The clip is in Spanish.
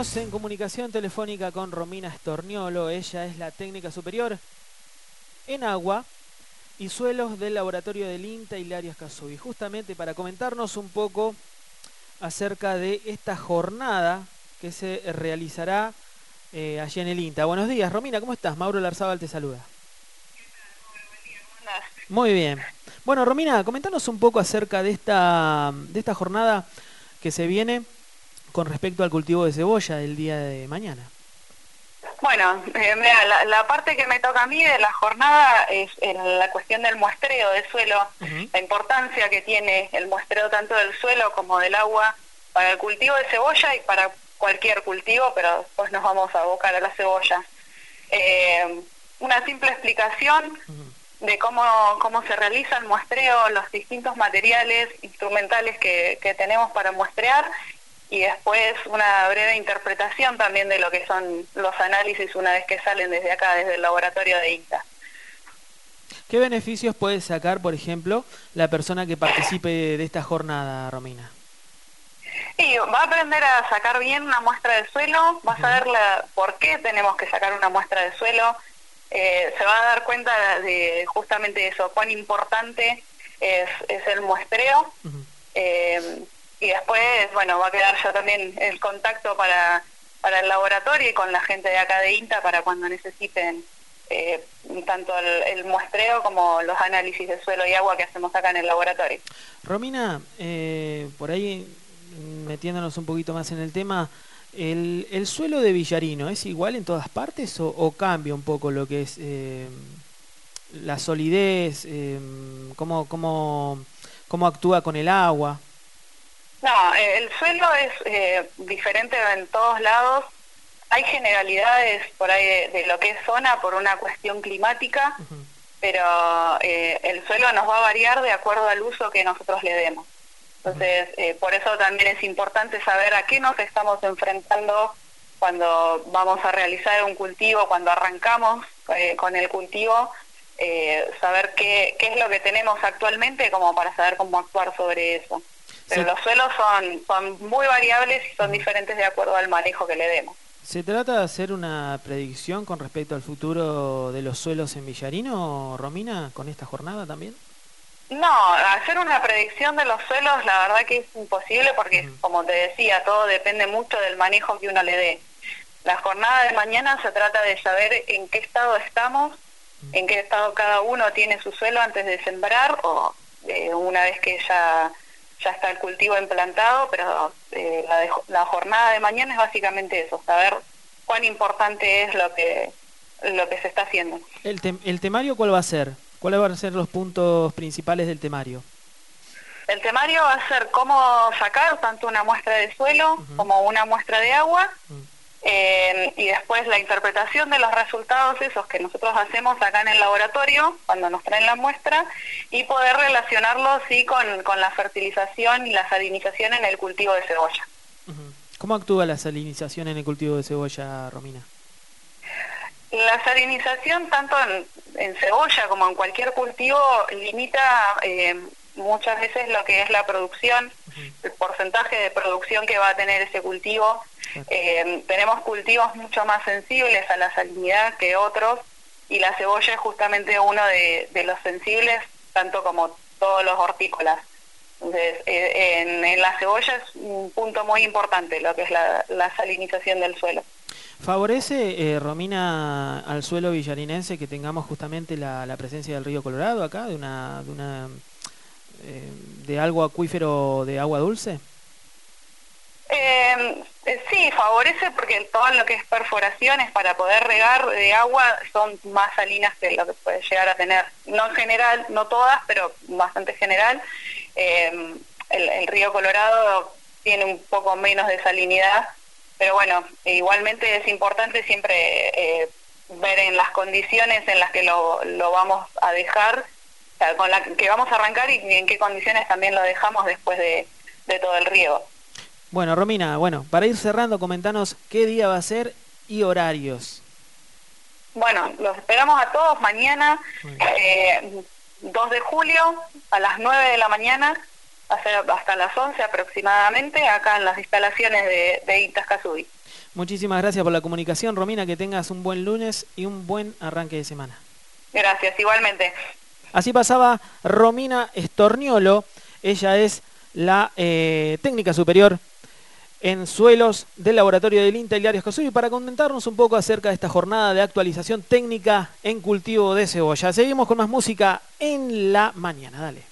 Estamos en comunicación telefónica con Romina Storniolo. Ella es la técnica superior en agua y suelos del laboratorio del INTA Hilario Escazú. Y justamente para comentarnos un poco acerca de esta jornada que se realizará allí en el INTA. Buenos días, Romina, ¿cómo estás? Mauro Larzábal te saluda. Muy bien. Bueno, Romina, comentanos un poco acerca de esta jornada que se viene con respecto al cultivo de cebolla del día de mañana. Bueno, mira, la parte que me toca a mí de la jornada es la cuestión del muestreo del suelo, la importancia que tiene el muestreo tanto del suelo como del agua para el cultivo de cebolla y para cualquier cultivo, pero después nos vamos a abocar a la cebolla. Una simple explicación de cómo se realiza el muestreo, los distintos materiales instrumentales que tenemos para muestrear, y después una breve interpretación también de lo que son los análisis una vez que salen desde acá, desde el laboratorio de INTA. ¿Qué beneficios puede sacar, por ejemplo, la persona que participe de esta jornada, Romina? Y va a aprender a sacar bien una muestra de suelo, va a saber por qué tenemos que sacar una muestra de suelo, se va a dar cuenta de justamente eso, cuán importante es el muestreo. Y después, bueno, va a quedar ya también el contacto para el laboratorio y con la gente de acá de INTA para cuando necesiten tanto el muestreo como los análisis de suelo y agua que hacemos acá en el laboratorio. Romina, por ahí metiéndonos un poquito más en el tema, ¿el suelo de Villarino es igual en todas partes o cambia un poco lo que es la solidez, cómo actúa con el agua? No, el suelo es diferente en todos lados. Hay generalidades por ahí de lo que es zona por una cuestión climática, pero el suelo nos va a variar de acuerdo al uso que nosotros le demos. Entonces, por eso también es importante saber a qué nos estamos enfrentando cuando vamos a realizar un cultivo, cuando arrancamos con el cultivo, saber qué es lo que tenemos actualmente como para saber cómo actuar sobre eso. Pero los suelos son muy variables y son diferentes de acuerdo al manejo que le demos. ¿Se trata de hacer una predicción con respecto al futuro de los suelos en Villarino, Romina, con esta jornada también? No, hacer una predicción de los suelos la verdad que es imposible porque, como te decía, todo depende mucho del manejo que uno le dé. La jornada de mañana se trata de saber en qué estado estamos, en qué estado cada uno tiene su suelo antes de sembrar o una vez que ya está el cultivo implantado, pero la jornada de mañana es básicamente eso, saber cuán importante es lo que se está haciendo. ¿El temario cuál va a ser? ¿Cuáles van a ser los puntos principales del temario? El temario va a ser cómo sacar tanto una muestra de suelo como una muestra de agua, y después la interpretación de los resultados esos que nosotros hacemos acá en el laboratorio cuando nos traen la muestra y poder relacionarlo sí con la fertilización y la salinización en el cultivo de cebolla. ¿Cómo actúa la salinización en el cultivo de cebolla, Romina? La salinización tanto en cebolla como en cualquier cultivo limita muchas veces lo que es la producción, el porcentaje de producción que va a tener ese cultivo. Tenemos cultivos mucho más sensibles a la salinidad que otros y la cebolla es justamente uno de los sensibles, tanto como todos los hortícolas. Entonces, en la cebolla es un punto muy importante lo que es la salinización del suelo. ¿Favorece, Romina, al suelo villarinense que tengamos justamente la presencia del río Colorado acá, de algo acuífero de agua dulce? Sí, favorece porque todo lo que es perforaciones para poder regar de agua son más salinas que lo que puede llegar a tener. No en general, no todas, pero bastante general. El río Colorado tiene un poco menos de salinidad, pero bueno, igualmente es importante siempre ver en las condiciones en las que lo vamos a dejar, o sea, con la que vamos a arrancar y en qué condiciones también lo dejamos después de todo el riego. Bueno, Romina, para ir cerrando, comentanos qué día va a ser y horarios. Bueno, los esperamos a todos mañana, 2 de julio, a las 9 de la mañana, hasta las 11 aproximadamente, acá en las instalaciones de INTA Escazú. Muchísimas gracias por la comunicación, Romina, que tengas un buen lunes y un buen arranque de semana. Gracias, igualmente. Así pasaba Romina Storniolo, ella es la técnica superior en suelos del laboratorio del INTA Hilario Escazú, para comentarnos un poco acerca de esta jornada de actualización técnica en cultivo de cebolla. Seguimos con más música en la mañana, dale.